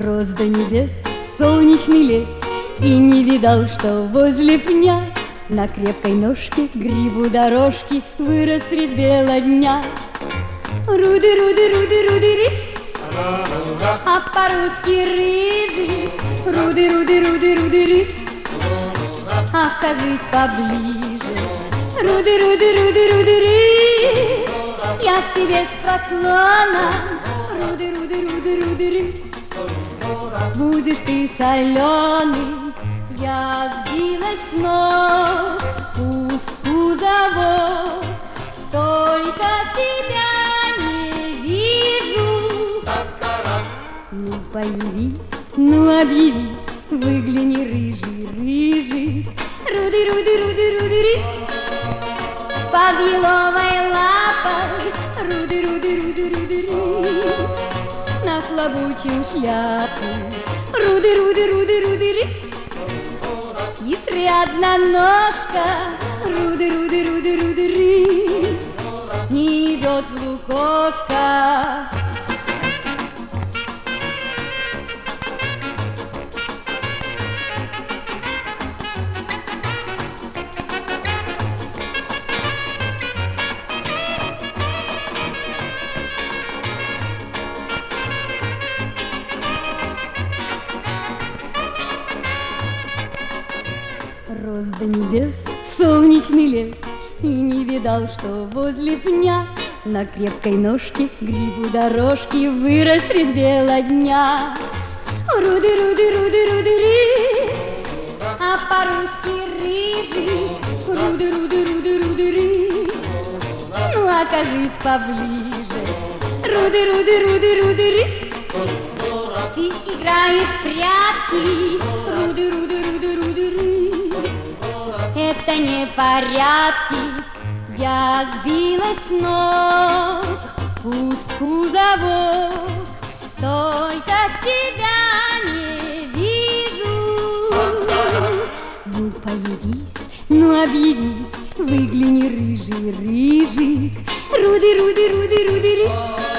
Рос до небес солнечный лес, и не видал, что возле пня на крепкой ножке грибу дорожки вырос средь бела дня. Руды, руды, руды, руды, ры, а по-русски рыжий. Руды, руды, руды, руды, ры, а кажись поближе. Руды, руды, руды, руды, ры, я к тебе с поклоном. Руды, руды, руды, руды, ры, будешь ты соленый, я сбилась с ног. Пусть кузовок, только тебя не вижу. Ну появись, ну объявись, выгляни, рыжий, рыжий. Руды, руды, руды, руды, ры, под еловой лапой. Руды, руды, руды, руды, ры, нахлобучил шляпу. Руды, руды, руды, руды, ры, хитрый одноножка. Руды, руды, руды, руды, ры, не идет в лукошко. Рос до небес солнечный лес, и не видал, что возле пня на крепкой ножке грибу дорожки вырос средь бела дня. Руды, руды, руды, руды, ры, а по-русски рыжий. Руды, руды, руды, руды, ры, ну окажись поближе. Руды, руды, руды, руды, ры, ты играешь в прятки. Руды, руды, руды, руды, ры, это не порядки, я сбилась с ног. Пусть кузовок, только тебя не вижу. Ну появись, ну объявись, выгляни, рыжий, рыжий. Руды, руды, руды, руды, ры,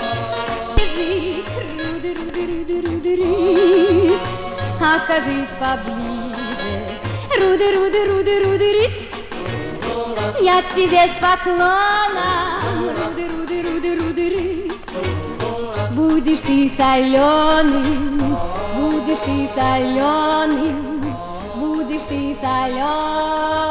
руды, руды, руды, руды, ры, окажись поближе. Руды, руды, руды, руды, ры, я к тебе с поклоном. Руды, руды, руды, руды, ры, будешь ты соленый, будешь ты соленый, будешь ты соленый.